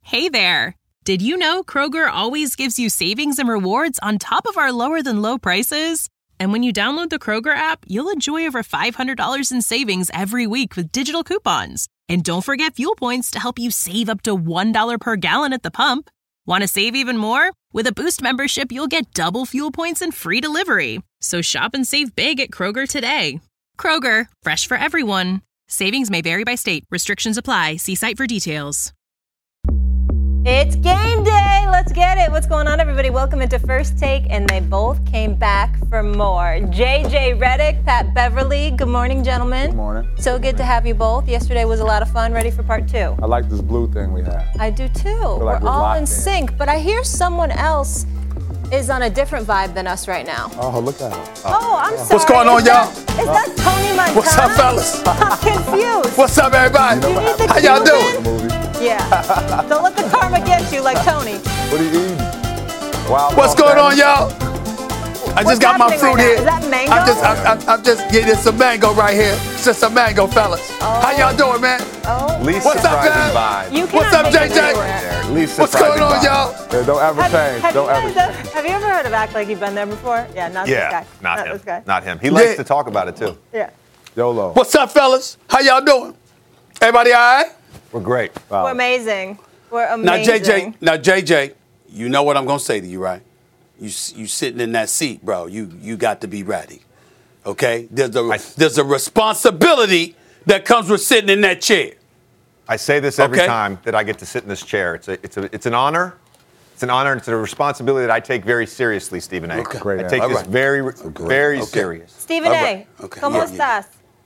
Hey there! Did you know Kroger always gives you savings and rewards on top of our lower-than-low prices? And when you download the Kroger app, you'll enjoy over $500 in savings every week with digital coupons. And don't forget fuel points to help you save up to $1 per gallon at the pump. Want to save even more? With a Boost membership, you'll get double fuel points and free delivery. So shop and save big at Kroger today. Kroger, fresh for everyone. Savings may vary by state. Restrictions apply. See site for details. It's game day. Let's get it. What's going on, everybody? Welcome into First Take, and they both came back for more. JJ Redick, Pat Beverly. Good morning, gentlemen. Good morning. So good to have you both. Yesterday was a lot of fun. Ready for part two? I like this blue thing we have. I do too. Like we're all in in sync, but I hear someone else is on a different vibe than us right now. Oh, look at him. Oh, I'm sorry. What's going on, y'all? Is that Tony Montana? What's up, fellas? I'm confused. What's up, everybody? You need the How y'all Cuban? doing? Yeah. Don't let the karma get you like Tony. What are you eating? Wow. What's going on, y'all? I just got my fruit right here. Is that mango? I'm just getting some mango right here. It's just some mango, fellas. Oh. How y'all doing, man? Oh. Least What's up, surprising guys? vibe. You What's up, cannot make it JJ? anywhere. Least What's surprising going on, vibe. y'all? Yeah, don't ever change. Don't ever change. Have you ever heard of act like you've been there before? Yeah, not this guy. Yeah, not him. This guy. Not him. He likes Yeah. to talk about it too. Yeah. YOLO. What's up, fellas? How y'all doing? Everybody all right? We're great. Wow. We're amazing. We're Now, amazing. JJ, you know what I'm gonna say to you, right? You sitting in that seat, bro. You got to be ready. Okay? There's a responsibility that comes with sitting in that chair. I say this every Okay. time that I get to sit in this chair. It's an honor. It's an honor and it's a responsibility that I take very seriously, Stephen A. Okay. Great I take answer. this very Okay. serious. Stephen All A. right. Okay. ¿Cómo Yeah, estás?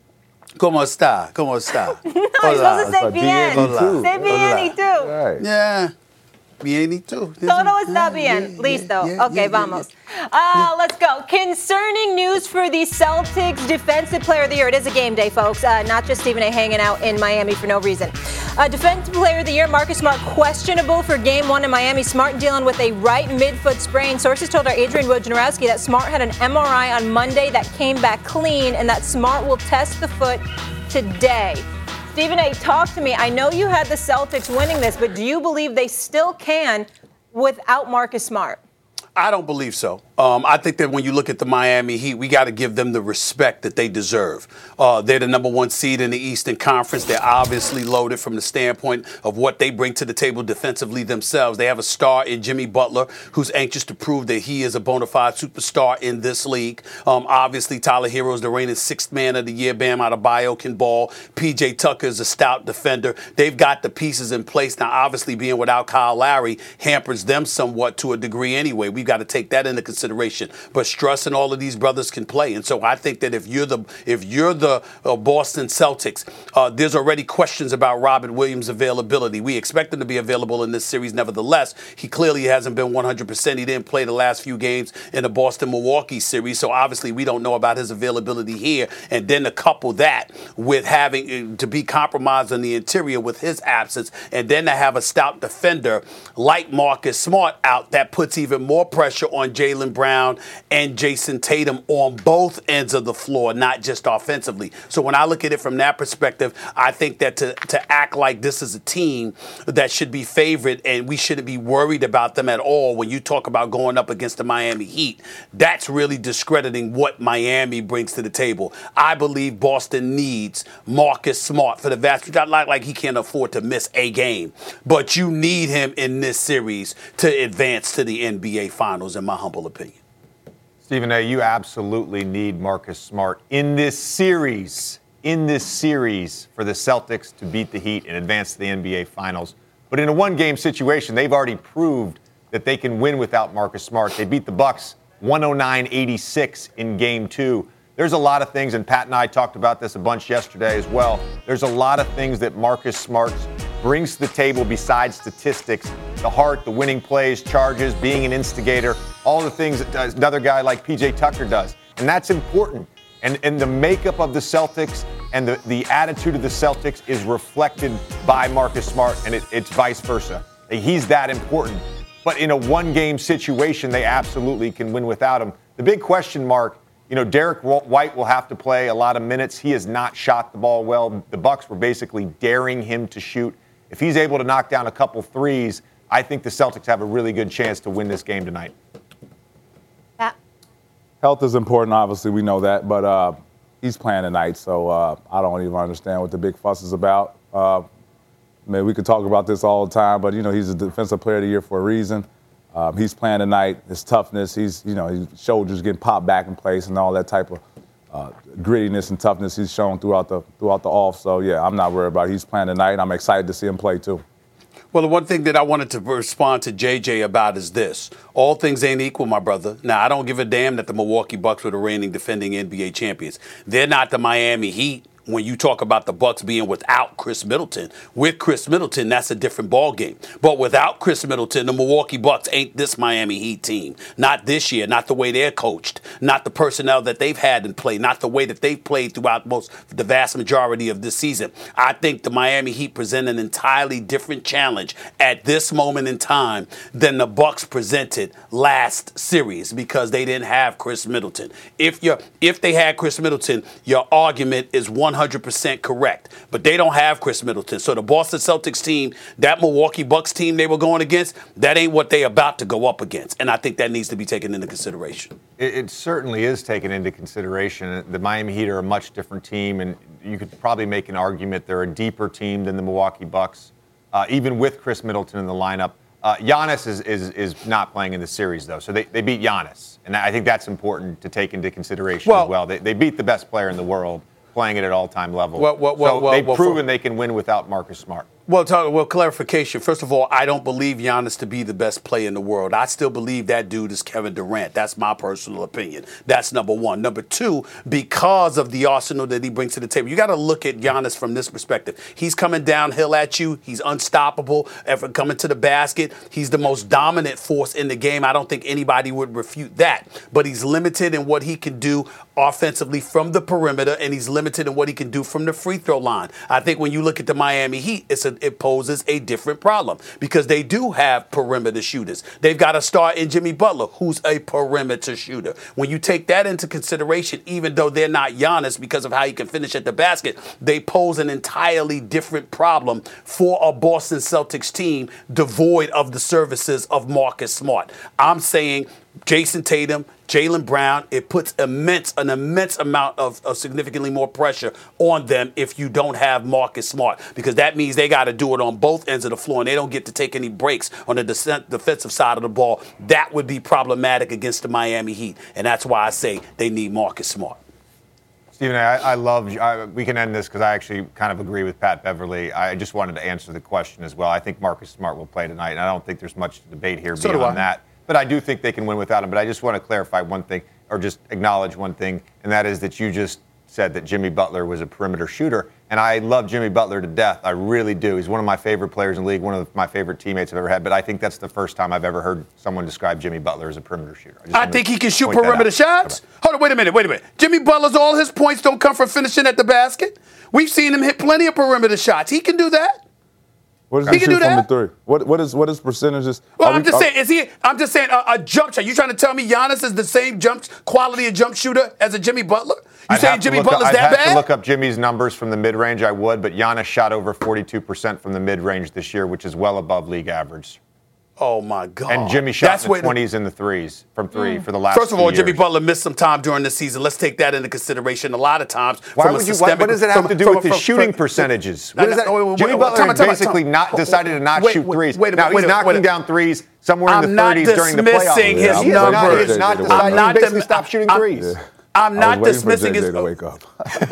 ¿Cómo está? ¿Cómo está? No, you're supposed to say But bien. bien too. Say bien too. Right. Yeah. Bien y tú. Todo está bien. Listo. Okay, vamos. Let's go. Concerning news for the Celtics Defensive Player of the Year. It is a game day, folks. Not just Stephen A. hanging out in Miami for no reason. Defensive Player of the Year, Marcus Smart, questionable for Game 1 in Miami. Smart dealing with a right midfoot sprain. Sources told our Adrian Wojnarowski that Smart had an MRI on Monday that came back clean and that Smart will test the foot today. Stephen A., talk to me. I know you had the Celtics winning this, but do you believe they still can without Marcus Smart? I don't believe so. I think that when you look at the Miami Heat, we got to give them the respect that they deserve. They're the number one seed in the Eastern Conference. They're obviously loaded from the standpoint of what they bring to the table defensively themselves. They have a star in Jimmy Butler who's anxious to prove that he is a bona fide superstar in this league. Obviously, Tyler Hero is the reigning sixth man of the year. Bam Adebayo can ball. PJ Tucker is a stout defender. They've got the pieces in place. Now, obviously, being without Kyle Lowry hampers them somewhat to a degree anyway. We've got to take that into consideration. But Struss and all of these brothers can play, and so I think that if you're the Boston Celtics, there's already questions about Robert Williams' availability. We expect him to be available in this series. Nevertheless, he clearly hasn't been 100%. He didn't play the last few games in the Boston-Milwaukee series, so obviously we don't know about his availability here. And then to couple that with having to be compromised on the interior with his absence, and then to have a stout defender like Marcus Smart out, that puts even more pressure on Jaylen Brown and Jason Tatum on both ends of the floor, not just offensively. So when I look at it from that perspective, I think that to act like this is a team that should be favored and we shouldn't be worried about them at all when you talk about going up against the Miami Heat, that's really discrediting what Miami brings to the table. I believe Boston needs Marcus Smart for the vast majority. Not like he can't afford to miss a game, but you need him in this series to advance to the NBA Finals, in my humble opinion. Stephen A., you absolutely need Marcus Smart in this series for the Celtics to beat the Heat and advance to the NBA Finals. But in a one-game situation, they've already proved that they can win without Marcus Smart. They beat the Bucks 109-86 in Game 2. There's a lot of things, and Pat and I talked about this a bunch yesterday as well. There's a lot of things that Marcus Smart brings to the table besides statistics, the heart, the winning plays, charges, being an instigator, all the things that another guy like PJ Tucker does. And that's important. And the makeup of the Celtics and the attitude of the Celtics is reflected by Marcus Smart, and it's vice versa. He's that important. But in a one-game situation, they absolutely can win without him. The big question mark, Derek White will have to play a lot of minutes. He has not shot the ball well. The Bucks were basically daring him to shoot. If he's able to knock down a couple threes, I think the Celtics have a really good chance to win this game tonight. Pat? Health is important, obviously, we know that, but he's playing tonight, so I don't even understand what the big fuss is about. Man, we could talk about this all the time, but, he's a defensive player of the year for a reason. He's playing tonight. His toughness, his shoulders getting popped back in place and all that type of grittiness and toughness he's shown throughout the off. So, yeah, I'm not worried about it. He's playing tonight. I'm excited to see him play, too. Well, the one thing that I wanted to respond to JJ about is this. All things ain't equal, my brother. Now, I don't give a damn that the Milwaukee Bucks were the reigning defending NBA champions. They're not the Miami Heat. When you talk about the Bucks being without Chris Middleton. With Chris Middleton, that's a different ballgame. But without Chris Middleton, the Milwaukee Bucks ain't this Miami Heat team. Not this year, not the way they're coached, not the personnel that they've had in play, not the way that they've played throughout the vast majority of this season. I think the Miami Heat present an entirely different challenge at this moment in time than the Bucks presented last series because they didn't have Chris Middleton. If they had Chris Middleton, your argument is 100% correct. But they don't have Chris Middleton. So the Boston Celtics team, that Milwaukee Bucks team they were going against, that ain't what they about to go up against. And I think that needs to be taken into consideration. It certainly is taken into consideration. The Miami Heat are a much different team, and you could probably make an argument they're a deeper team than the Milwaukee Bucks, even with Chris Middleton in the lineup. Giannis is not playing in the series, though, so they beat Giannis. And I think that's important to take into consideration as well. They beat the best player in the world, playing it at all-time level. They've proven they can win without Marcus Smart. Well, clarification. First of all, I don't believe Giannis to be the best player in the world. I still believe that dude is Kevin Durant. That's my personal opinion. That's number one. Number two, because of the arsenal that he brings to the table, you got to look at Giannis from this perspective. He's coming downhill at you. He's unstoppable. Ever coming to the basket, he's the most dominant force in the game. I don't think anybody would refute that. But he's limited in what he can do offensively from the perimeter, and he's limited in what he can do from the free throw line. I think when you look at the Miami Heat, it poses a different problem because they do have perimeter shooters. They've got a star in Jimmy Butler, who's a perimeter shooter. When you take that into consideration, even though they're not Giannis because of how he can finish at the basket, they pose an entirely different problem for a Boston Celtics team devoid of the services of Marcus Smart. I'm saying Jason Tatum, Jaylen Brown, it puts an immense amount of significantly more pressure on them if you don't have Marcus Smart, because that means they got to do it on both ends of the floor, and they don't get to take any breaks on the defensive side of the ball. That would be problematic against the Miami Heat, and that's why I say they need Marcus Smart. Stephen, we can end this because I actually kind of agree with Pat Beverly. I just wanted to answer the question as well. I think Marcus Smart will play tonight, and I don't think there's much debate here beyond that. But I do think they can win without him. But I just want to clarify one thing, or just acknowledge one thing, and that is that you just said that Jimmy Butler was a perimeter shooter. And I love Jimmy Butler to death. I really do. He's one of my favorite players in the league, one of my favorite teammates I've ever had. But I think that's the first time I've ever heard someone describe Jimmy Butler as a perimeter shooter. I think he can shoot perimeter shots. Okay. Hold on, wait a minute. Jimmy Butler's, all his points don't come from finishing at the basket. We've seen him hit plenty of perimeter shots. He can do that. What does he shoot from the three? What is percentages? Well, I'm just saying a jump shot. You trying to tell me Giannis is the same quality of jump shooter as a Jimmy Butler? You saying Jimmy Butler's that bad? I'd have to look up Jimmy's numbers from the mid-range. I would, but Giannis shot over 42% from the mid-range this year, which is well above league average. Oh, my God. And Jimmy shot in the 20s and the threes from three for the last First of all, years. Jimmy Butler missed some time during the season. Let's take that into consideration. A lot of times. What does it have to do with his shooting percentages? Jimmy Butler has basically decided to not shoot threes. Now, he's knocking down threes somewhere in the 30s during the playoffs. I'm not dismissing his numbers. He's not deciding. He basically stopped shooting threes. I'm not dismissing his. To wake up.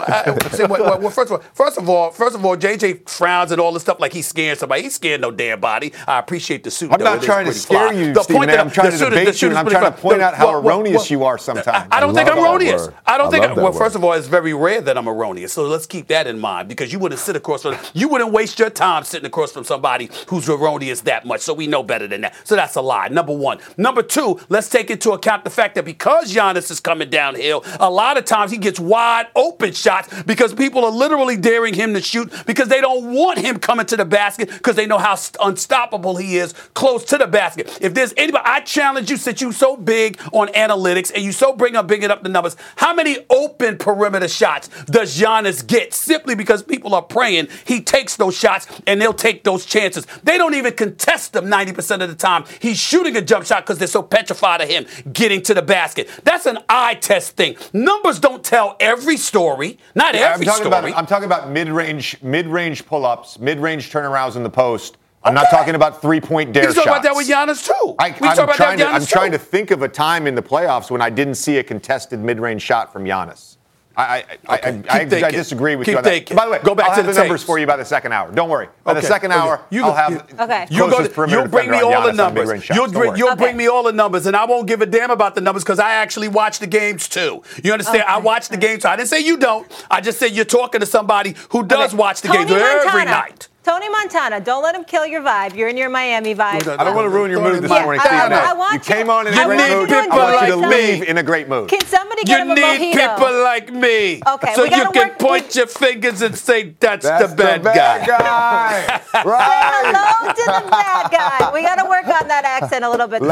Well, first of all, JJ frowns at all this stuff like he's scaring somebody. He's scaring no damn body. I appreciate the suit. I'm not trying to scare you, Stephen. I'm trying to debate you, and I'm trying to point out how erroneous you are sometimes. I don't think I'm erroneous. Well, first of all, it's very rare that I'm erroneous. So let's keep that in mind, because you wouldn't waste your time sitting across from somebody who's erroneous that much. So we know better than that. So that's a lie. Number one. Number two, let's take into account the fact that because Giannis is coming downhill, A lot of times he gets wide open shots because people are literally daring him to shoot because they don't want him coming to the basket because they know how unstoppable he is close to the basket. If there's anybody, I challenge you, since you're so big on analytics and you so bringing up the numbers, how many open perimeter shots does Giannis get simply because people are praying he takes those shots and they'll take those chances? They don't even contest them 90% of the time. He's shooting a jump shot because they're so petrified of him getting to the basket. That's an eye test thing. Numbers don't tell every story. Not every story. I'm talking about mid-range pull-ups, mid-range turnarounds in the post. I'm not talking about three-point dare shots. We talk about that with Giannis, too. I'm trying to think of a time in the playoffs when I didn't see a contested mid-range shot from Giannis. I disagree with you on that. By the way, go back to the numbers for you by the second hour. Don't worry. By the second hour, I'll have you'll bring me all the numbers. You'll bring me all the numbers, and I won't give a damn about the numbers because I actually watch the games, too. You understand? I watch the games, so I didn't say you don't. I just said you're talking to somebody who does watch the games every night. Tony Montana, don't let him kill your vibe. You're in your Miami vibe. I don't want to ruin your mood this morning, Steve. You came on in a great mood. I want you to leave in a great mood. Can somebody get him a mojito? You need people like me. Okay, so you can point your fingers and say, that's the bad guy. Right. Say hello to the bad guy. We got to work on that accent a little bit.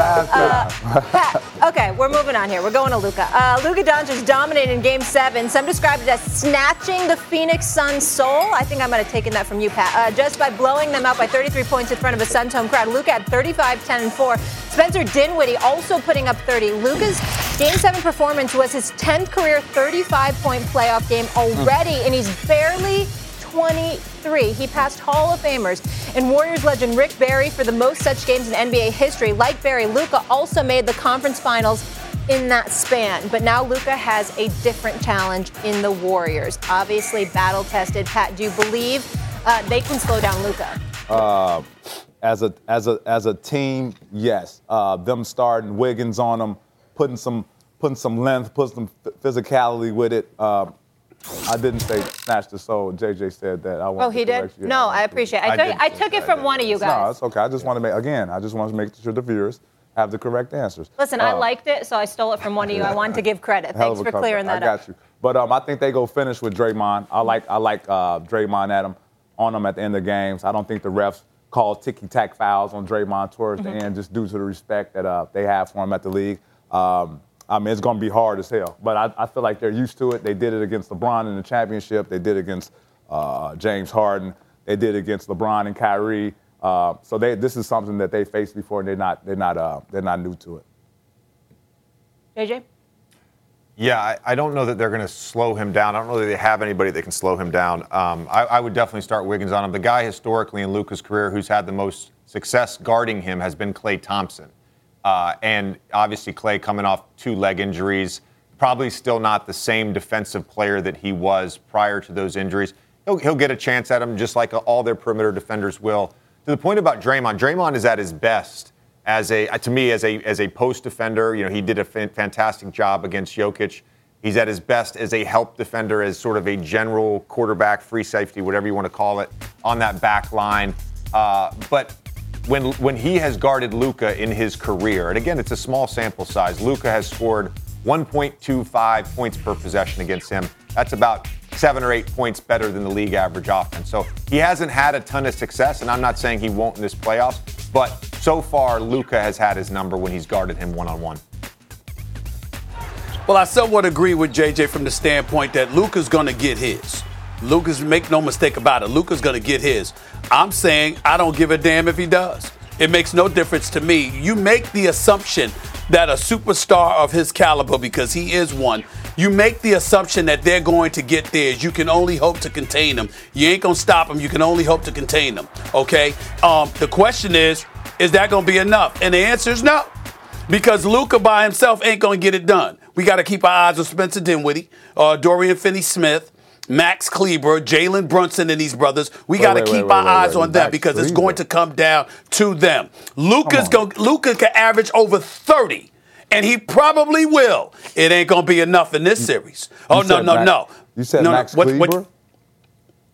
Pat, okay, we're moving on here. We're going to Luka. Luka Doncic dominated in Game 7. Some described it as snatching the Phoenix Suns' soul. I think I might have taken that from you, Pat. Just by blowing them out by 33 points in front of a Suns home crowd. Luka had 35, 10, and 4. Spencer Dinwiddie also putting up 30. Luka's Game 7 performance was his 10th career 35-point playoff game already, and he's barely 23. He passed Hall of Famers and Warriors legend Rick Barry for the most such games in NBA history. Like Barry, Luka also made the conference finals in that span. But now Luka has a different challenge in the Warriors. Obviously battle-tested. Pat, do you believe they can slow down Luka? As a team, yes. Them starting Wiggins on them, putting some length, putting some physicality with it. I didn't say snatch the soul. JJ said that. He did? No, I appreciate it. I took it from one of you guys. No, it's okay. I just want to make sure the viewers have the correct answers. Listen, I liked it, so I stole it from one of you. I wanted to give credit. Thanks for clearing that up. I got you. But I think they go finish with Draymond. I like Draymond on them at the end of games. I don't think the refs call ticky-tack fouls on Draymond towards the end just due to the respect that they have for him at the league. It's going to be hard as hell. But I feel like they're used to it. They did it against LeBron in the championship. They did it against James Harden. They did it against LeBron and Kyrie. So this is something that they faced before, and they're not new to it. JJ? Yeah, I don't know that they're going to slow him down. I don't know that they have anybody that can slow him down. I would definitely start Wiggins on him. The guy historically in Luka's career who's had the most success guarding him has been Klay Thompson. And obviously Klay coming off 2 leg injuries, probably still not the same defensive player that he was prior to those injuries. He'll get a chance at him just like all their perimeter defenders will. To the point about Draymond is at his best as a post defender. You know, he did a fantastic job against Jokic. He's at his best as a help defender, as sort of a general quarterback, free safety, whatever you want to call it, on that back line. But when he has guarded Luka in his career, and again, it's a small sample size, Luka has scored 1.25 points per possession against him. That's about 7 or 8 points better than the league average offense. So he hasn't had a ton of success, and I'm not saying he won't in this playoffs, but so far Luka has had his number when he's guarded him one-on-one. Well, I somewhat agree with JJ from the standpoint that Luka's going to get his. Luka's, make no mistake about it, Luka's going to get his. I'm saying I don't give a damn if he does. It makes no difference to me. You make the assumption that a superstar of his caliber, because he is one, you make the assumption that they're going to get theirs. You can only hope to contain them. You ain't going to stop them. You can only hope to contain them, okay? The question is that going to be enough? And the answer is no, because Luka by himself ain't going to get it done. We got to keep our eyes on Spencer Dinwiddie, Dorian Finney-Smith, Max Kleber, Jalen Brunson, and these brothers. We got to keep our eyes on them because it's going to come down to them. Luka can average over 30, and he probably will. It ain't going to be enough in this series. Oh, no. You said Max Kleber?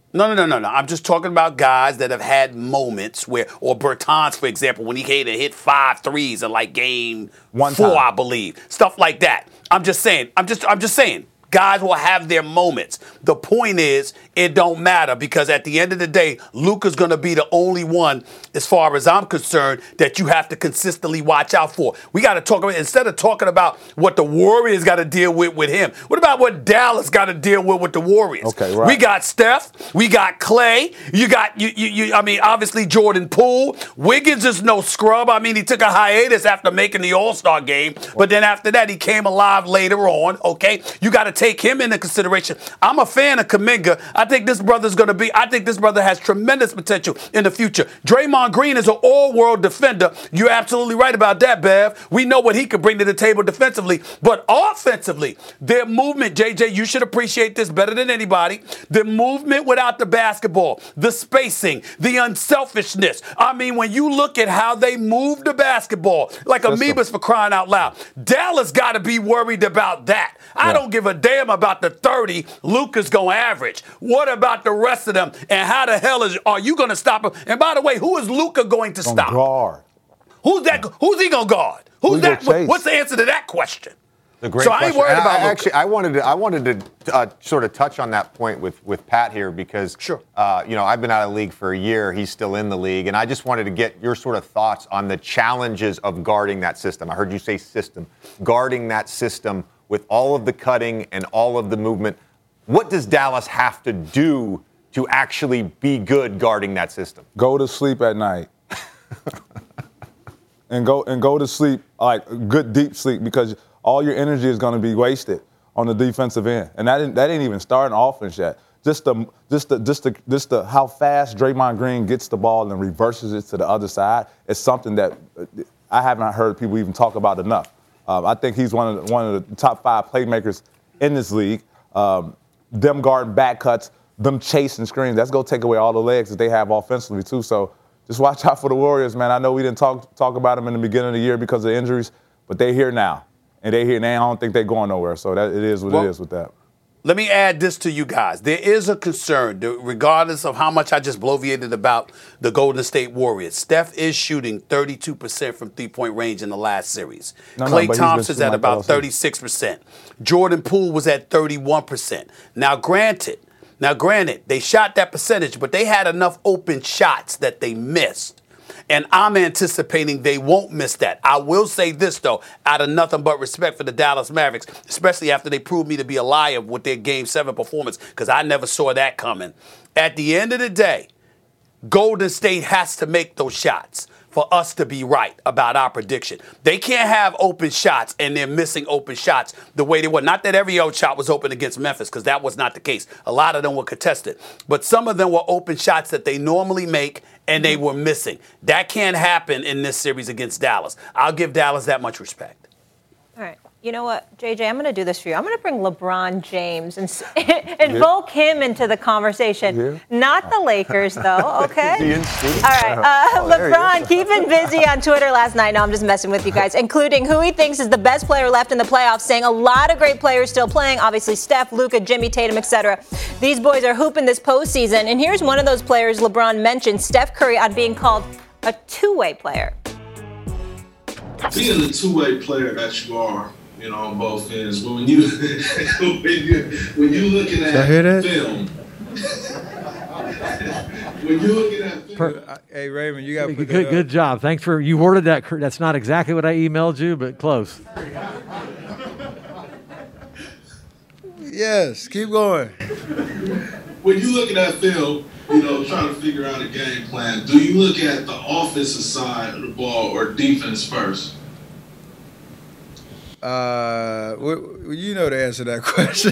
No. I'm just talking about guys that have had moments where, or Bertans, for example, when he hit 5 threes in like game 4, I believe. Stuff like that. I'm just saying. Guys will have their moments. The point is, it don't matter because at the end of the day, Luka's going to be the only one, as far as I'm concerned, that you have to consistently watch out for. We got to talk about, instead of talking about what the Warriors got to deal with him, what about what Dallas got to deal with the Warriors? Okay, right. We got Steph. We got Clay. You got, obviously Jordan Poole. Wiggins is no scrub. I mean, he took a hiatus after making the All-Star game, but then after that, he came alive later on, okay? You got to take him into consideration. I'm a fan of Kuminga. I think this brother has tremendous potential in the future. Draymond Green is an all-world defender. You're absolutely right about that, Bev. We know what he could bring to the table defensively, but offensively, their movement, JJ, you should appreciate this better than anybody. The movement without the basketball, the spacing, the unselfishness. I mean, when you look at how they move the basketball, like amoebas for crying out loud, Dallas got to be worried about that. I don't give a damn about the 30 Luka's going to average. What about the rest of them? And how the hell are you going to stop him? And by the way, who is Luka going to stop? Guard. Who's that? Who's he going to guard? Who's that? What's the answer to that question? The great question. I ain't worried about Luka. Actually, I wanted to sort of touch on that point with Pat here because, sure. I've been out of the league for a year. He's still in the league. And I just wanted to get your sort of thoughts on the challenges of guarding that system. I heard you say system. Guarding that system with all of the cutting and all of the movement. What does Dallas have to do to actually be good guarding that system? Go to sleep at night. and go to sleep, like good deep sleep, because all your energy is going to be wasted on the defensive end. And that ain't even starting offense yet. Just the how fast Draymond Green gets the ball and reverses it to the other side is something that I have not heard people even talk about enough. I think he's one of the top 5 playmakers in this league. Them guarding back cuts, them chasing screens, that's going to take away all the legs that they have offensively too. So just watch out for the Warriors, man. I know we didn't talk about them in the beginning of the year because of injuries, but they're here now. And they're here, and I don't think they're going nowhere. So it is what it is with that. Let me add this to you guys. There is a concern, regardless of how much I just bloviated about the Golden State Warriors. Steph is shooting 32% from three-point range in the last series. Klay Thompson's at about 36%. Jordan Poole was at 31%. Now, granted, they shot that percentage, but they had enough open shots that they missed. And I'm anticipating they won't miss that. I will say this, though, out of nothing but respect for the Dallas Mavericks, especially after they proved me to be a liar with their Game 7 performance, because I never saw that coming. At the end of the day, Golden State has to make those shots for us to be right about our prediction. They can't have open shots, and they're missing open shots the way they were. Not that every old shot was open against Memphis, because that was not the case. A lot of them were contested. But some of them were open shots that they normally make, and they were missing. That can't happen in this series against Dallas. I'll give Dallas that much respect. All right. You know what, JJ, I'm going to do this for you. I'm going to bring LeBron James and invoke him into the conversation. Yeah. Not the Lakers, though, okay? All right. LeBron keeping busy on Twitter last night. No, I'm just messing with you guys, including who he thinks is the best player left in the playoffs, saying a lot of great players still playing, obviously Steph, Luka, Jimmy, Tatum, etc. These boys are hooping this postseason. And here's one of those players LeBron mentioned, Steph Curry, on being called a two-way player. Being the two-way player that you are, on both ends. But when you looking at film, when you looking at film, hey Raymond, you got good job. Thanks for you worded that. That's not exactly what I emailed you, but close. Yes, keep going. When you looking at film, trying to figure out a game plan, do you look at the offensive side of the ball or defense first? You know the answer to that question.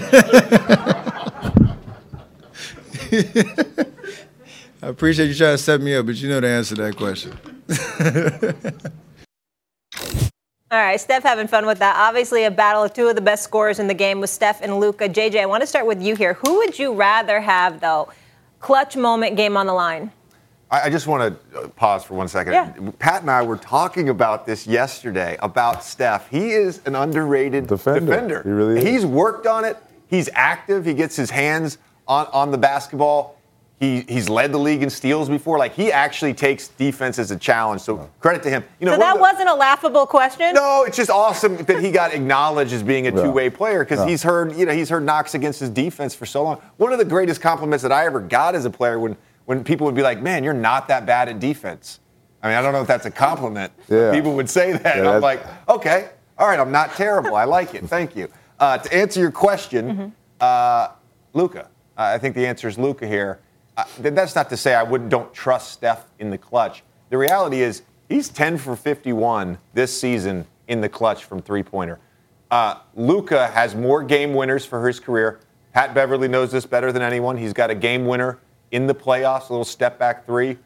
I appreciate you trying to set me up, but you know the answer to that question. All right, Steph having fun with that. Obviously a battle of two of the best scorers in the game with Steph and Luka. JJ, I want to start with you here. Who would you rather have, though? Clutch moment, game on the line. I just want to pause for 1 second. Yeah. Pat and I were talking about this yesterday, about Steph. He is an underrated defender. He really is. He's worked on it. He's active. He gets his hands on the basketball. He's led the league in steals before. Like, he actually takes defense as a challenge. So credit to him. You know, so that wasn't a laughable question? No, it's just awesome that he got acknowledged as being a two-way player because he's heard knocks against his defense for so long. One of the greatest compliments that I ever got as a player when people would be like, "Man, you're not that bad at defense." I mean, I don't know if that's a compliment. Yeah. People would say that. And I'm like, okay, all right, I'm not terrible. I like it. Thank you. To answer your question, Luka. I think the answer is Luka here. That's not to say I don't trust Steph in the clutch. The reality is he's 10 for 51 this season in the clutch from three-pointer. Luka has more game winners for his career. Pat Beverly knows this better than anyone. He's got a game winner in the playoffs, a little step-back three.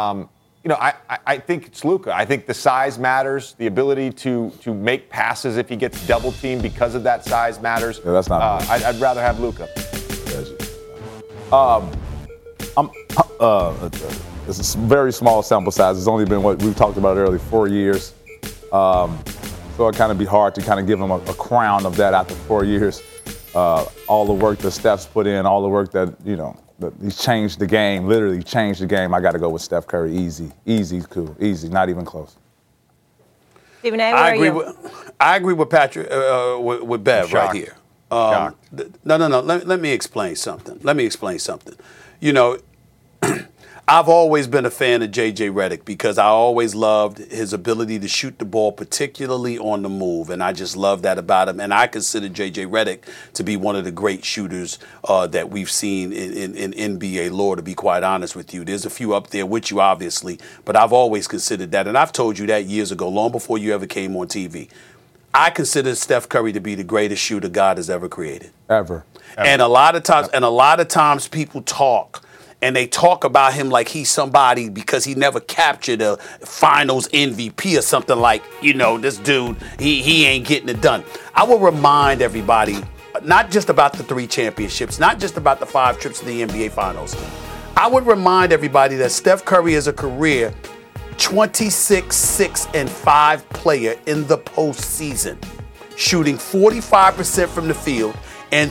I think it's Luka. I think the size matters. The ability to make passes if he gets double-teamed because of that size matters. Yeah, that's not I'd rather have Luka. It's a very small sample size. It's only been what we've talked about earlier, 4 years. So it kind of be hard to kind of give him a crown of that after 4 years. All the work that Steph's put in, all the work that he's changed the game, literally changed the game. I got to go with Steph Curry. Easy, cool, easy, not even close. Stephen A., where are you? I agree with Patrick, with Bev right here. No. Let me explain something. You know, I've always been a fan of J.J. Redick because I always loved his ability to shoot the ball, particularly on the move, and I just love that about him. And I consider J.J. Redick to be one of the great shooters that we've seen in NBA lore, to be quite honest with you. There's a few up there with you, obviously, but I've always considered that, and I've told you that years ago, long before you ever came on TV. I consider Steph Curry to be the greatest shooter God has ever created. Ever. And a lot of times people talk, and they talk about him like he's somebody because he never captured a finals MVP or something like, this dude, he ain't getting it done. I will remind everybody, not just about the 3 championships, not just about the 5 trips to the NBA finals. I would remind everybody that Steph Curry is a career 26-6-5 player in the postseason, shooting 45% from the field and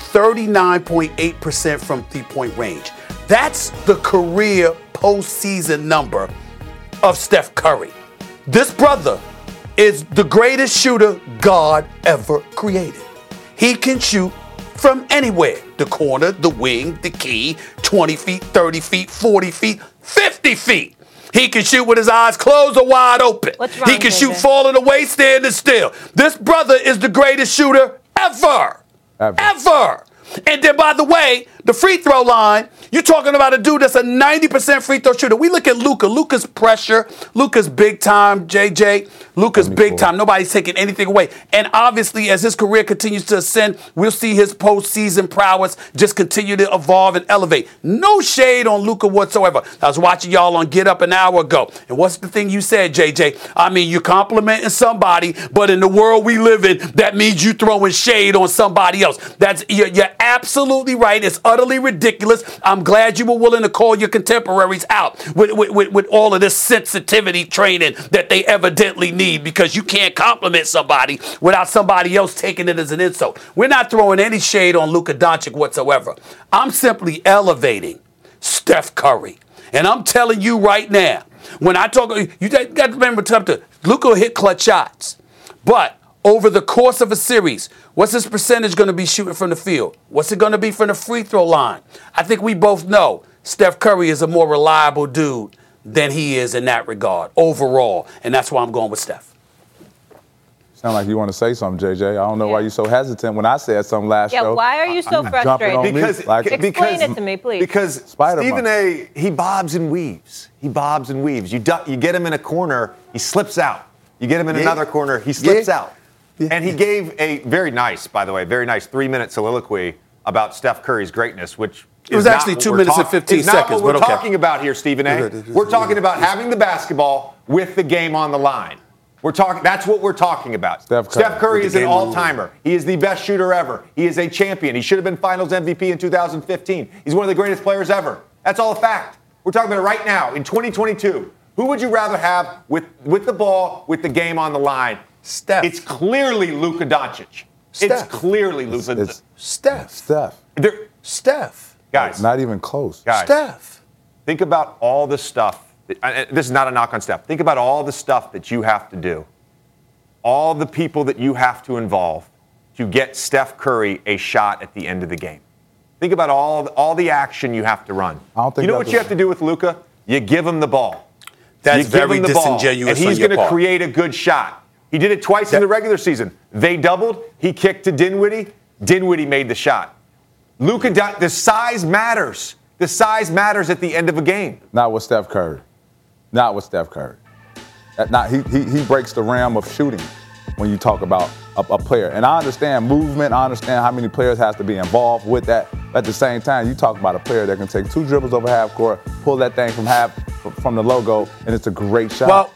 39.8% from three-point range. That's the career postseason number of Steph Curry. This brother is the greatest shooter God ever created. He can shoot from anywhere. The corner, the wing, the key, 20 feet, 30 feet, 40 feet, 50 feet. He can shoot with his eyes closed or wide open. He can shoot falling away, standing still. This brother is the greatest shooter ever. And then, by the way, the free throw line, you're talking about a dude that's a 90% free throw shooter. We look at Luka. Luka's pressure. Luka's big time, JJ. Luka's big time. Nobody's taking anything away. And obviously, as his career continues to ascend, we'll see his postseason prowess just continue to evolve and elevate. No shade on Luka whatsoever. I was watching y'all on Get Up an hour ago. And what's the thing you said, JJ? I mean, you're complimenting somebody, but in the world we live in, that means you throwing shade on somebody else. You're absolutely right. It's utterly ridiculous. I'm glad you were willing to call your contemporaries out with all of this sensitivity training that they evidently need, because you can't compliment somebody without somebody else taking it as an insult. We're not throwing any shade on Luka Doncic whatsoever. I'm simply elevating Steph Curry. And I'm telling you right now, when I talk, you got to remember, Luka will hit clutch shots. But over the course of a series, what's his percentage going to be shooting from the field? What's it going to be from the free throw line? I think we both know Steph Curry is a more reliable dude than he is in that regard overall. And that's why I'm going with Steph. Sound like you want to say something, JJ. I don't know why you're so hesitant when I said something last show. Yeah, why are you so frustrated? Explain it to me, please. Because Stephen A., he bobs and weaves. You get him in a corner, he slips out. You get him in another corner, he slips out. Yeah. And he gave a very nice 3-minute soliloquy about Steph Curry's greatness, which it was actually 2 minutes and 15 seconds. Not what we're talking about here, Stephen A. We're talking about having the basketball with the game on the line. That's what we're talking about. Steph Curry is an all-timer. He is the best shooter ever. He is a champion. He should have been Finals MVP in 2015. He's one of the greatest players ever. That's all a fact. We're talking about it right now in 2022. Who would you rather have with the ball, with the game on the line? Steph. It's clearly Luka Doncic. It's clearly Luka. Steph. Guys. Not even close. Guys. Steph. Think about all the stuff. This is not a knock on Steph. Think about all the stuff that you have to do, all the people that you have to involve to get Steph Curry a shot at the end of the game. Think about all the action you have to run. You know what you have to do with Luka? You give him the ball. That's very disingenuous. And he's going to create a good shot. He did it twice in the regular season. They doubled. He kicked to Dinwiddie. Dinwiddie made the shot. Luka, the size matters. The size matters at the end of a game. Not with Steph Curry. Not with Steph Curry. He breaks the realm of shooting when you talk about a player. And I understand movement. I understand how many players has to be involved with that. At the same time, you talk about a player that can take 2 dribbles over half court, pull that thing from the logo, and it's a great shot.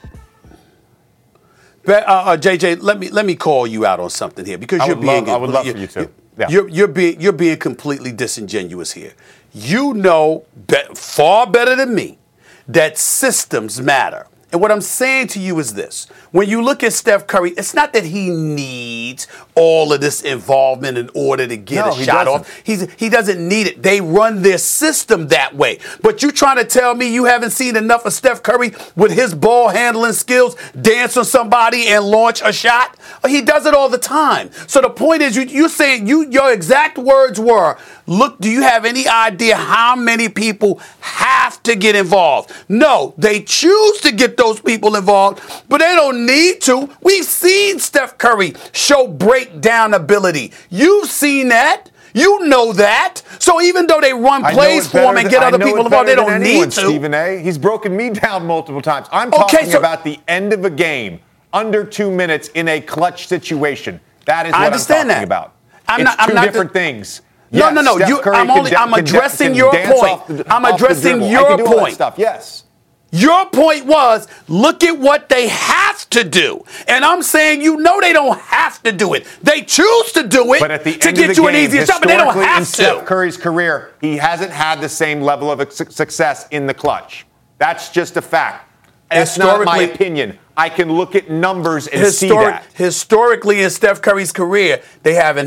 Well, JJ, let me call you out on something here because I would love for you to. Yeah. You're being completely disingenuous here. You know far better than me that systems matter. And what I'm saying to you is this. When you look at Steph Curry, it's not that he needs all of this involvement in order to get a shot off. He doesn't need it. They run their system that way. But you trying to tell me you haven't seen enough of Steph Curry with his ball handling skills, dance on somebody and launch a shot? He does it all the time. So the point is you're saying your exact words were, look, do you have any idea how many people have to get involved? No, they choose to get those people involved, but they don't need to. We've seen Steph Curry show breakdown ability. You've seen that. You know that. So even though they run plays for him and get other people involved, they don't need to. Stephen A. He's broken me down multiple times. I'm talking about the end of a game, under 2 minutes in a clutch situation. That is what I'm talking about. It's two different things. Yes, no. I'm addressing your point. I'm addressing your point. Yes. Your point was, look at what they have to do. And I'm saying, they don't have to do it. They choose to do it to get you an easier shot, but they don't have to. In Steph Curry's career, he hasn't had the same level of success in the clutch. That's just a fact. That's not my opinion. I can look at numbers and see that. Historically, in Steph Curry's career, they haven't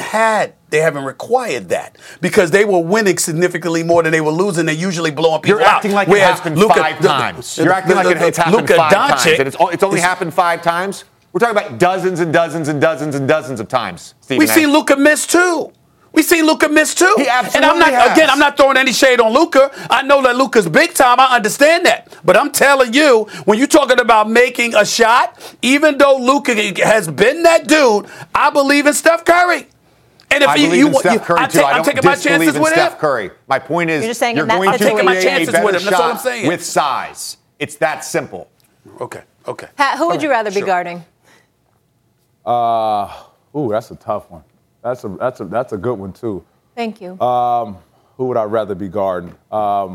required that because they were winning significantly more than they were losing. They usually blowing people out. You're acting like it happened 5 times. You're acting like it's happened 5 times. And it's only happened 5 times. We're talking about dozens and dozens and dozens and dozens of times. We've seen Luka miss too. We've seen Luka miss too. He absolutely I'm not throwing any shade on Luka. I know that Luka's big time. I understand that. But I'm telling you, when you're talking about making a shot, even though Luka has been that dude, I believe in Steph Curry. And if I believe in Steph Curry too. I don't taking my chances with Steph Curry. My point is, you're going to take my chances with him. That's all I'm saying. With size. It's that simple. Okay. Pat, who would you rather be guarding? That's a tough one. That's a good one too. Thank you. Who would I rather be guarding? I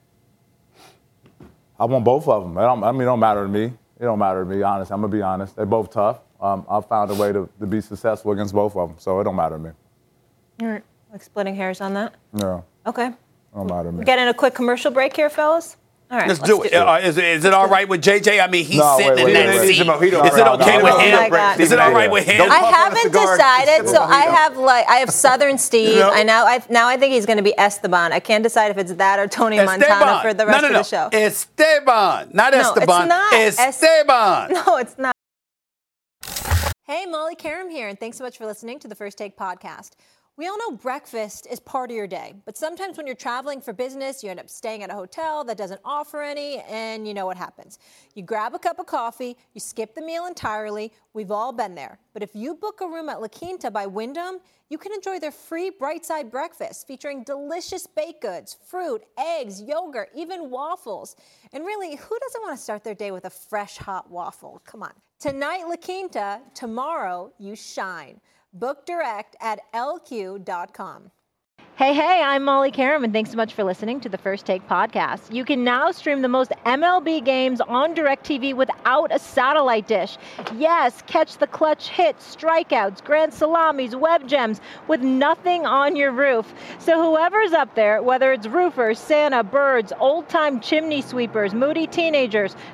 want both of them. It don't matter to me. It don't matter to me, honestly. I'm going to be honest. They're both tough. I've found a way to be successful against both of them, so it don't matter to me. All right. Like splitting hairs on that? Yeah. Okay. It don't matter to me. We're getting a quick commercial break here, fellas. All right, let's do it. Is it all right with JJ? I mean, he's sitting in that seat. Is it okay with him? Is it all right with him? I haven't decided, so I have Southern Steve. I think he's going to be Esteban. I can't decide if it's that or Tony Montana for the rest of the show. Esteban, not Esteban. It's not. Esteban. No, it's not. Hey, Molly Karam here, and thanks so much for listening to the First Take podcast. We all know breakfast is part of your day, but sometimes when you're traveling for business, you end up staying at a hotel that doesn't offer any, and you know what happens. You grab a cup of coffee, you skip the meal entirely. We've all been there. But if you book a room at La Quinta by Wyndham, you can enjoy their free Bright Side breakfast featuring delicious baked goods, fruit, eggs, yogurt, even waffles. And really, who doesn't want to start their day with a fresh, hot waffle? Come on. Tonight, La Quinta. Tomorrow, you shine. Book direct at lq.com. Hey, I'm Molly Karam, and thanks so much for listening to the First Take podcast. You can now stream the most MLB games on DirecTV without a satellite dish. Yes, catch the clutch hits, strikeouts, grand salamis, web gems with nothing on your roof. So whoever's up there, whether it's roofers, Santa, birds, old-time chimney sweepers, moody teenagers,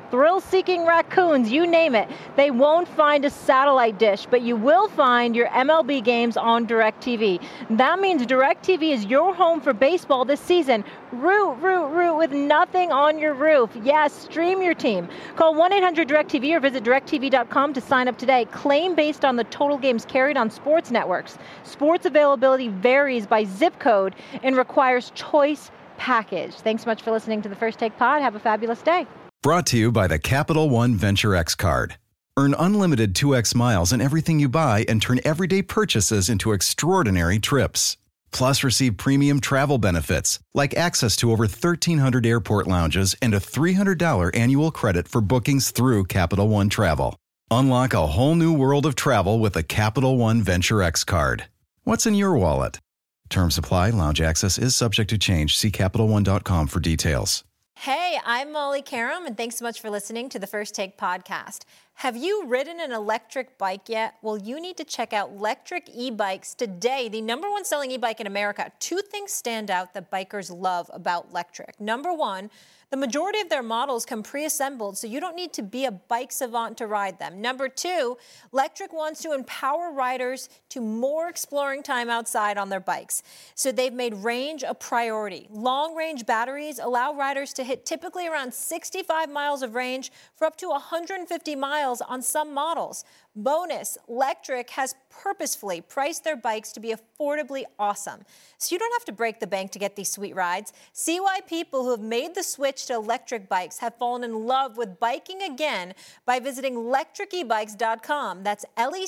thrill-seeking raccoons, you name it. They won't find a satellite dish, but you will find your MLB games on DirecTV. That means DirecTV is your home for baseball this season. Root with nothing on your roof. Yes, stream your team. Call 1-800-DirecTV or visit DirecTV.com to sign up today. Claim based on the total games carried on sports networks. Sports availability varies by zip code and requires choice package. Thanks so much for listening to the First Take Pod. Have a fabulous day. Brought to you by the Capital One Venture X card. Earn unlimited 2x miles in everything you buy and turn everyday purchases into extraordinary trips. Plus, receive premium travel benefits like access to over 1,300 airport lounges and a $300 annual credit for bookings through Capital One Travel. Unlock a whole new world of travel with the Capital One Venture X card. What's in your wallet? Terms apply. Lounge access is subject to change. See CapitalOne.com for details. Hey, I'm Molly Karam, and thanks so much for listening to the First Take podcast. Have you ridden an electric bike yet? Well, you need to check out Lectric E-Bikes today, the #1 selling e-bike in America. Two things stand out that bikers love about Lectric. Number one, the majority of their models come pre-assembled, so you don't need to be a bike savant to ride them. Number two, Lectric wants to empower riders to more exploring time outside on their bikes. So they've made range a priority. Long-range batteries allow riders to hit typically around 65 miles of range for up to 150 miles on some models. Bonus, Lectric has purposefully priced their bikes to be affordably awesome. So you don't have to break the bank to get these sweet rides. See why people who have made the switch to electric bikes have fallen in love with biking again by visiting lectricebikes.com. That's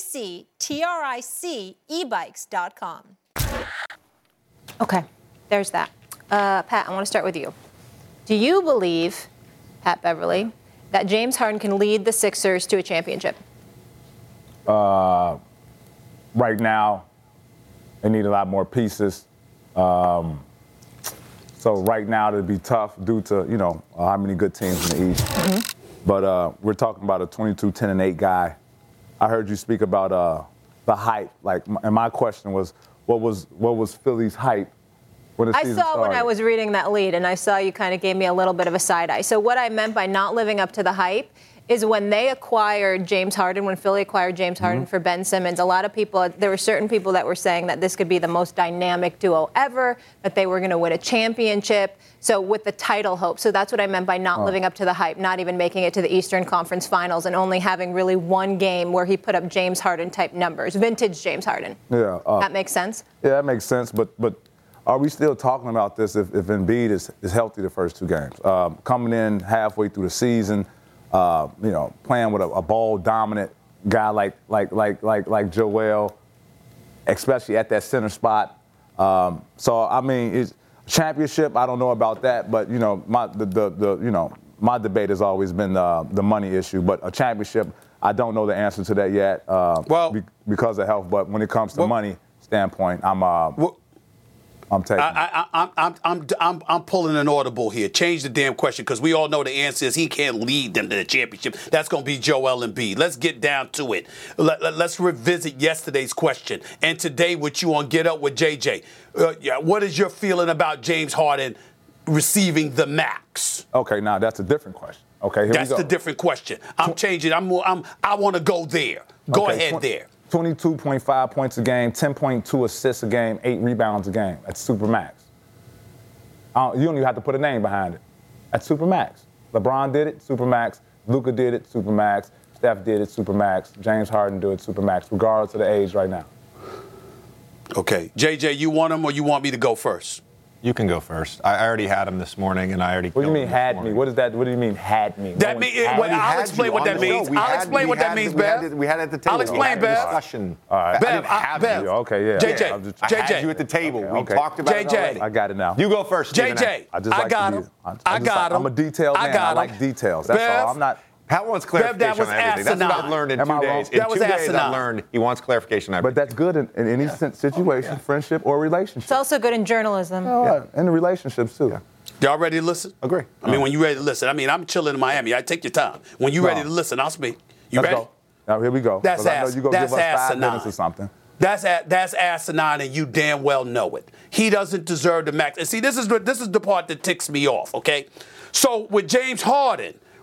LECTRIC ebikes.com. Okay, there's that. Pat, I want to start with you. Do you believe, Pat Beverly, that James Harden can lead the Sixers to a championship? Right now, they need a lot more pieces. So right now, it'd be tough due to, how many good teams in the East. Mm-hmm. But we're talking about a 22-10-8 guy. I heard you speak about the hype. And my question was, what was Philly's hype when the season started? When I was reading that lead, and I saw you kind of gave me a little bit of a side eye. So what I meant by not living up to the hype is when they acquired James Harden, when Philly acquired James Harden for Ben Simmons, a lot of people, there were certain people that were saying that this could be the most dynamic duo ever, that they were going to win a championship. So with the title hope. So that's what I meant by not living up to the hype, not even making it to the Eastern Conference Finals and only having really one game where he put up James Harden type numbers, vintage James Harden. Yeah. That makes sense? Yeah, that makes sense. But are we still talking about this if Embiid is healthy the first two games? Coming in halfway through the season, playing with a ball-dominant guy like Joel, especially at that center spot. It's championship. I don't know about that, but my debate has always been the money issue. But a championship, I don't know the answer to that yet. Because of health. But when it comes to money standpoint, I'm taking. I'm pulling an audible here. Change the damn question because we all know the answer is he can't lead them to the championship. That's going to be Joel Embiid. Let's get down to it. Let's revisit yesterday's question and today with you on Get Up with JJ. What is your feeling about James Harden receiving the max? Okay, now that's a different question. Okay, here that's we go. the different question. I'm changing. I want to go there. Go ahead there. 22.5 points a game, 10.2 assists a game, 8 rebounds a game. That's Supermax. You don't even have to put a name behind it. That's Supermax. LeBron did it, Supermax. Luka did it, Supermax. Steph did it, Supermax. James Harden did it, Supermax, regardless of the age right now. Okay. JJ, you want him or you want me to go first? You can go first. I already had him this morning, and I already. What do you mean had me? What is that? What do you mean had me? That means. I'll explain what that means. I'll explain what that means, Bev. We had it at the table. I'll explain, Bev. Discussion. All right. Bev. Okay, yeah. JJ. I had you at the table. We talked about it already. I got it now. You go first, JJ. I got him. I'm a detailed man. I like details. That's all. I'm not. Pat wants clarification on everything. That's what I've learned in 2 days. In 2 days, I've learned he wants clarification on everything. But that's good in any situation, friendship or relationship. It's also good in journalism. In the relationships, too. Y'all ready to listen? Agree. I mean, when you ready to listen. I mean, I'm chilling in Miami. I take your time. When you ready to listen, I'll speak. You ready? Go. Now, here we go. That's I know you're going to give us 5 minutes asinine. or something. That's asinine, and you damn well know it. He doesn't deserve the max. And see, this is the part that ticks me off, okay? So with James Harden,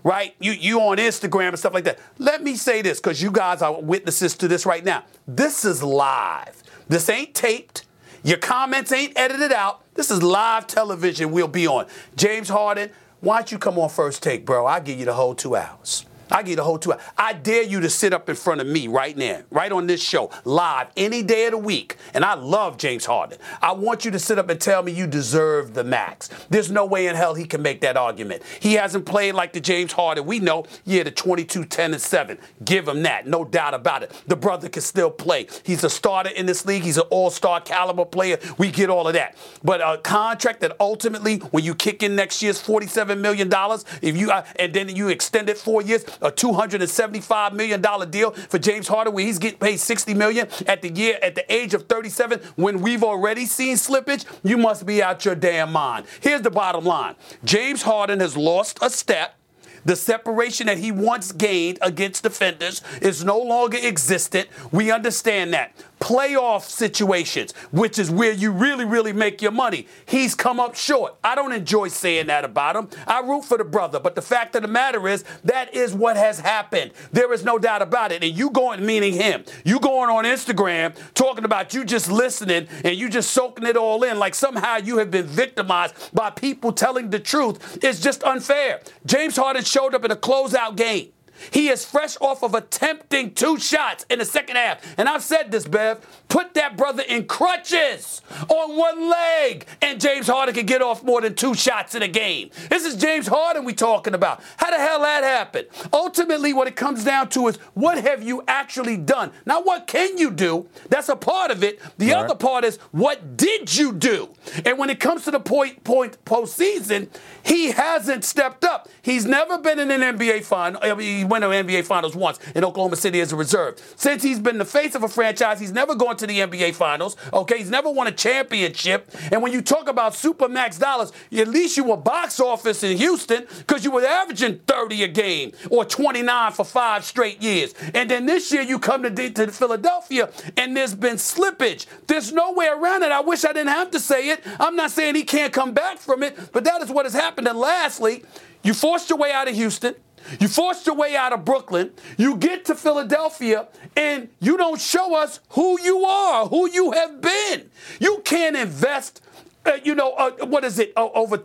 right? You on Instagram and stuff like that. Let me say this, because you guys are witnesses to this right now. This is live. This ain't taped. Your comments ain't edited out. This is live television we'll be on. James Harden, why don't you come on First Take, bro? I'll give you the whole 2 hours. I give you the whole 2 hours. I dare you to sit up in front of me right now, right on this show, live, any day of the week. And I love James Harden. I want you to sit up and tell me you deserve the max. There's no way in hell he can make that argument. He hasn't played like the James Harden we know. Yeah, the 22, 10, and 7. Give him that. No doubt about it. The brother can still play. He's a starter in this league. He's an all-star caliber player. We get all of that. But a contract that ultimately, when you kick in next year's $47 million, if you and then you extend it 4 years, a $275 million deal for James Harden, where he's getting paid $60 million at the age of 37, when we've already seen slippage, you must be out your damn mind. Here's the bottom line. James Harden has lost a step. The separation that he once gained against defenders is no longer existent. We understand that. Playoff situations, which is where you really, really make your money, he's come up short. I don't enjoy saying that about him. I root for the brother, but the fact of the matter is that is what has happened. There is no doubt about it. And you going, meaning him, you going on Instagram talking about you just listening and you just soaking it all in like somehow you have been victimized by people telling the truth. It's just unfair. James Harden showed up in a closeout game. He is fresh off of attempting 2 shots in the second half. And I've said this, Bev, put that brother in crutches on one leg, and James Harden can get off more than 2 shots in a game. This is James Harden we talking about. How the hell that happened? Ultimately, what it comes down to is, what have you actually done? Now, what can you do? That's a part of it. The other part is, what did you do? And when it comes to the postseason, he hasn't stepped up. He's never been in an NBA final. He went to NBA Finals once in Oklahoma City as a reserve. Since he's been the face of a franchise, he's never gone to the NBA Finals. Okay, he's never won a championship. And when you talk about supermax dollars, at least you were box office in Houston because you were averaging 30 a game or 29 for 5 straight years. And then this year you come to Philadelphia and there's been slippage. There's no way around it. I wish I didn't have to say it. I'm not saying he can't come back from it, but that is what has happened. And lastly, you forced your way out of Houston. You forced your way out of Brooklyn. You get to Philadelphia, and you don't show us who you are, who you have been. You can't invest, over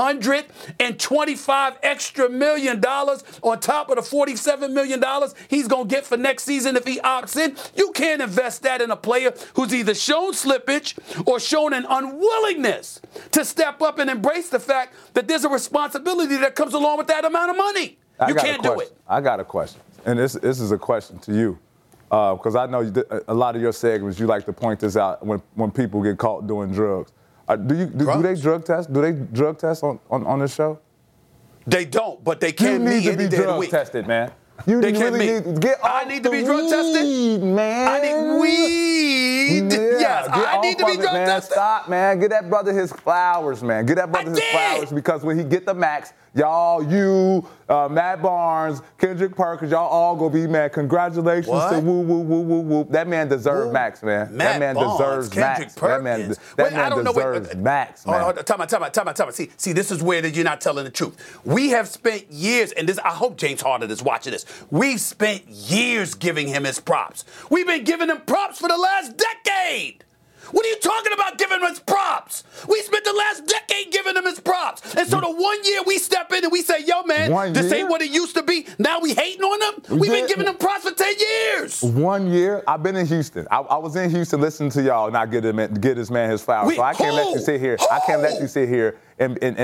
$225 extra million on top of the $47 million he's going to get for next season if he opts in. You can't invest that in a player who's either shown slippage or shown an unwillingness to step up and embrace the fact that there's a responsibility that comes along with that amount of money. You can't do it. I got a question, and this is a question to you, because I know a lot of your segments, you like to point this out when people get caught doing drugs. Do they drug test? Do they drug test on this show? They don't, but they can be any day of the week. You need to be drug tested, man. They really need to get off I need to be drug tested, man. I need weed. Yeah, yes, I need to be drug tested. Stop, man. Get that brother his flowers, man. Get that brother his flowers, because when he get the max, y'all, Matt Barnes, Kendrick Perkins, y'all all gonna be mad. Congratulations to woo, woo, woo, woo, woo. That man deserves max, man. Matt that man Barnes, deserves Kendrick max. Perkins. That man deserves max, man. Time out. See, this is where you're not telling the truth. We have spent years, and I hope James Harden is watching this. We've spent years giving him his props. We've been giving him props for the last decade. What are you talking about giving him his props? We spent the last decade giving him his props. And so the 1 year we step in and we say, yo, man, this ain't what it used to be. Now we hating on him? We've been giving him props for 10 years. 1 year? I've been in Houston. I was in Houston listening to y'all not get this man his flowers. So I can't let you sit here. I can't let you sit here and not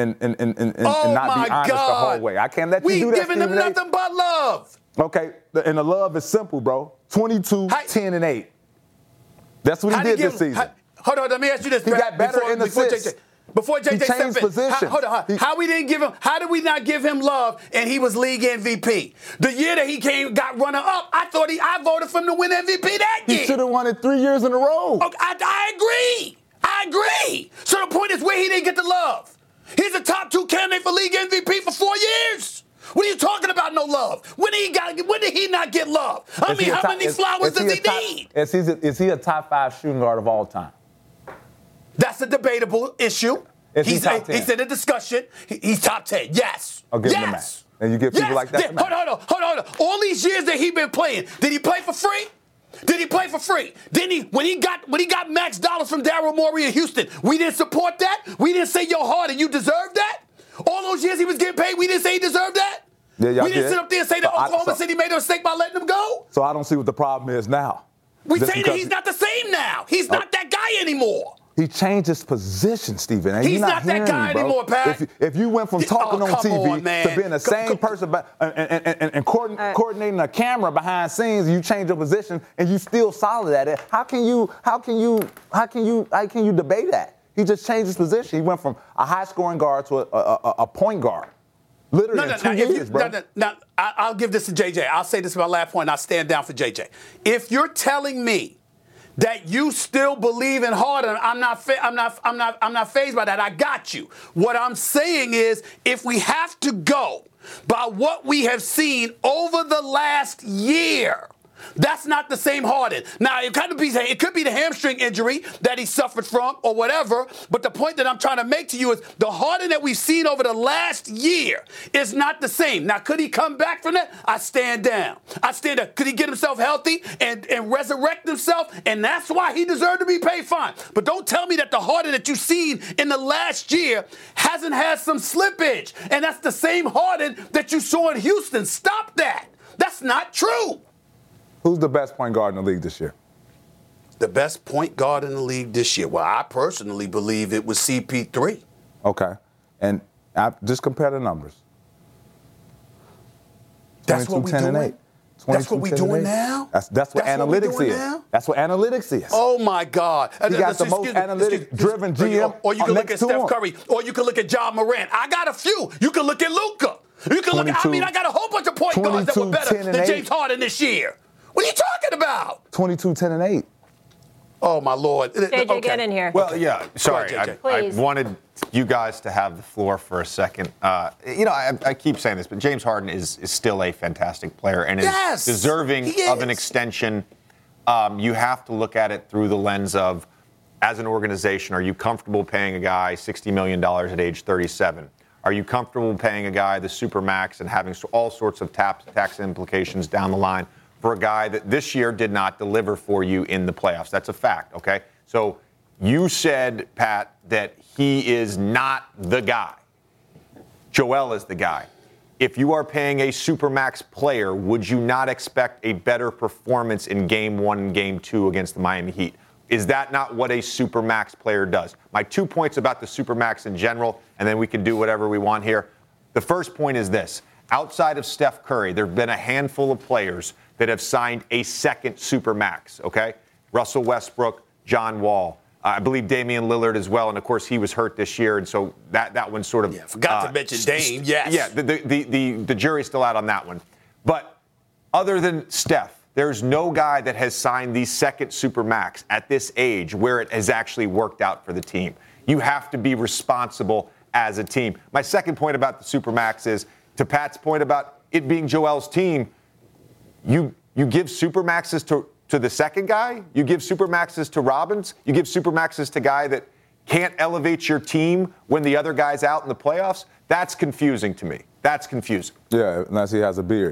be honest the whole way. I can't let you do that, Stephen A. We giving him nothing but love. Okay, and the love is simple, bro. 22, 10, and 8. That's what he did this season. Hold on, let me ask you this. He got better in assists. Before JJ changed position. Hold on. How did we not give him love and he was league MVP? The year that he got runner up, I voted for him to win MVP that year. He should have won it 3 years in a row. Okay, I agree. So the point is where he didn't get the love. He's a top 2 candidate for league MVP for 4 years. What are you talking about, no love? When did he not get love? How many flowers does he need? Is he a top 5 shooting guard of all time? That's a debatable issue. He's top 10? He's in a discussion. He's top 10, yes. I'll give him the max. And you get people like that. Hold on. All these years that he been playing, did he play for free? Did he play for free? Didn't he? When he got max dollars from Daryl Morey in Houston, we didn't support that. We didn't say, yo, Harden, you deserve that. All those years he was getting paid, we didn't say he deserved that. Yeah, we didn't sit up there and say that Oklahoma City made a mistake by letting him go. So I don't see what the problem is now. We say that he's not the same now. He's not that guy anymore. He changed his position, Stephen. And he's not that guy anymore, Pat. If you went from talking on TV to being the same person and coordinating a camera behind scenes, you change your position and you still solid at it. How can you debate that? He just changed his position. He went from a high-scoring guard to a point guard. Literally in 2 years, bro. Now, I'll give this to JJ. I'll say this is my last point, and I'll stand down for JJ. If you're telling me that you still believe in Harden, I'm not fazed by that. I got you. What I'm saying is, if we have to go by what we have seen over the last year, that's not the same Harden. Now, it could be the hamstring injury that he suffered from or whatever, but the point that I'm trying to make to you is the Harden that we've seen over the last year is not the same. Now, could he come back from that? I stand down. Could he get himself healthy and resurrect himself? And that's why he deserved to be paid fine. But don't tell me that the Harden that you've seen in the last year hasn't had some slippage. And that's the same Harden that you saw in Houston. Stop that. That's not true. Who's the best point guard in the league this year? The best point guard in the league this year? Well, I personally believe it was CP3. Okay. And just compare the numbers. That's what we're doing? That's what we're doing now? That's what analytics is. That's what analytics is. Oh, my God. He got the most analytics-driven GM. Or you can look at Steph Curry. Or you can look at Ja Morant. I got a few. You can look at Luka. You can look at, I got a whole bunch of point guards that were better than James Harden this year. What are you talking about? 22, 10, and 8. Oh, my Lord. JJ, get in here. Well, yeah, sorry. Ahead, I wanted you guys to have the floor for a second. I keep saying this, but James Harden is still a fantastic player and is deserving of an extension. You have to look at it through the lens of, as an organization, are you comfortable paying a guy $60 million at age 37? Are you comfortable paying a guy the supermax and having all sorts of tax implications down the line for a guy that this year did not deliver for you in the playoffs? That's a fact, okay? So you said, Pat, that he is not the guy. Joel is the guy. If you are paying a supermax player, would you not expect a better performance in Game 1 and Game 2 against the Miami Heat? Is that not what a supermax player does? My 2 points about the supermax in general, and then we can do whatever we want here. The first point is this. Outside of Steph Curry, there have been a handful of players that have signed a second supermax, okay? Russell Westbrook, John Wall. I believe Damian Lillard as well, and of course he was hurt this year, and so that one sort of... Yeah, forgot to mention Dame, yes. Yeah, the jury's still out on that one. But other than Steph, there's no guy that has signed the second supermax at this age where it has actually worked out for the team. You have to be responsible as a team. My second point about the supermax is, to Pat's point about it being Joel's team, you give supermaxes to the second guy, you give supermaxes to Robbins, you give supermaxes to guy that can't elevate your team when the other guy's out in the playoffs. That's confusing to me. That's confusing. Yeah, unless he has a beard.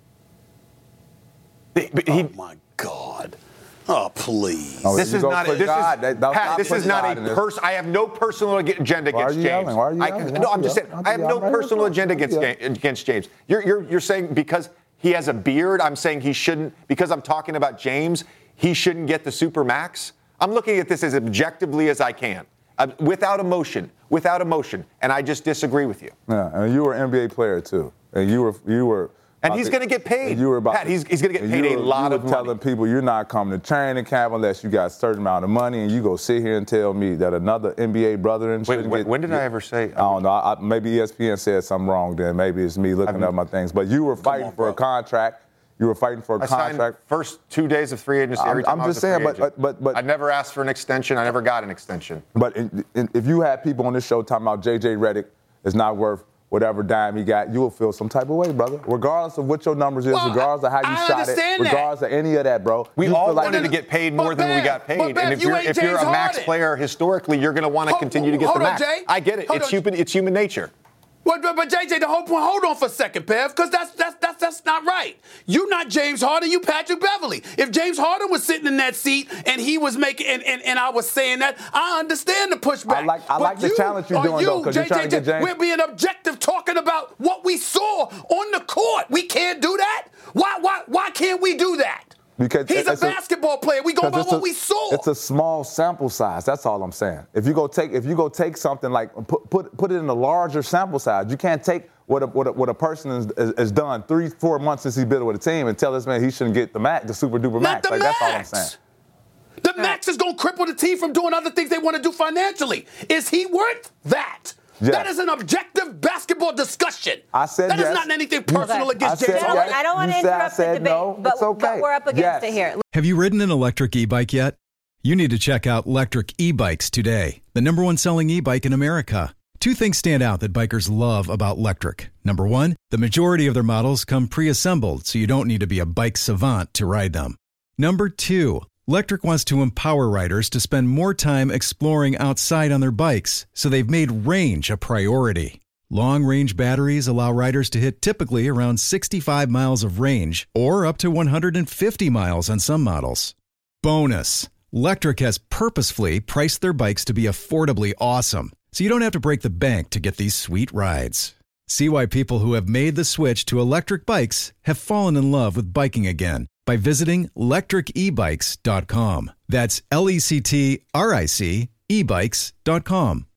Oh, my God. Oh, please. Oh, this is not a person. I have no personal agenda against James. Why are you yelling? No, I'm just saying. I have no personal agenda against James. You're saying because he has a beard, I'm saying he shouldn't. Because I'm talking about James, he shouldn't get the supermax. I'm looking at this as objectively as I can, without emotion, and I just disagree with you. Yeah, and you were an NBA player too, and you were. And he's going to get paid. Pat, he's going to get paid a lot of money. You were telling people you're not coming to training camp unless you got a certain amount of money, and you go sit here and tell me that another NBA brother and when did I ever say? I don't know. Maybe ESPN said something wrong then. Maybe it's me looking up my things. But you were fighting for a contract. You were fighting for a contract. Signed first 2 days of free agency. Every time I'm just saying, but I never asked for an extension. I never got an extension. But if you had people on this show talking about J.J. Redick is not worth whatever dime he got, you will feel some type of way, brother. Regardless of what your numbers is, regardless of how you shot it, regardless of any of that, bro. We all wanted to get paid more than we got paid. And if you're a max player historically, you're going to want to continue to get the max. I get it. It's human nature. But JJ, the whole point. Hold on for a second, Pev, because that's not right. You not James Harden. You Patrick Beverley. If James Harden was sitting in that seat and he was making and I was saying that, I understand the pushback. I like the challenge you're doing though, because you're trying to get James. We're being objective, talking about what we saw on the court. We can't do that. Why can't we do that? Because he's a basketball player. We go by what we saw. It's a small sample size. That's all I'm saying. If you go take something like put it in a larger sample size, you can't take what a person has done 3-4 months since he's been with a team and tell this man he shouldn't get the super duper max. Not the That's max. all I'm saying. The max is going to cripple the team from doing other things they want to do financially. Is he worth that? Yes. That is an objective basketball discussion. I said that yes. is not anything personal against James Harden. I don't want to interrupt the debate, no, but, it's okay. but we're up against it here. Have you ridden an electric e-bike yet? You need to check out Lectric E-Bikes today, the #1 selling e-bike in America. 2 things stand out that bikers love about Lectric. Number 1, the majority of their models come pre-assembled, so you don't need to be a bike savant to ride them. Number 2, Lectric wants to empower riders to spend more time exploring outside on their bikes, so they've made range a priority. Long-range batteries allow riders to hit typically around 65 miles of range, or up to 150 miles on some models. Bonus, Lectric has purposefully priced their bikes to be affordably awesome, so you don't have to break the bank to get these sweet rides. See why people who have made the switch to electric bikes have fallen in love with biking again by visiting lectricebikes.com. That's LECTRIC ebikes.com.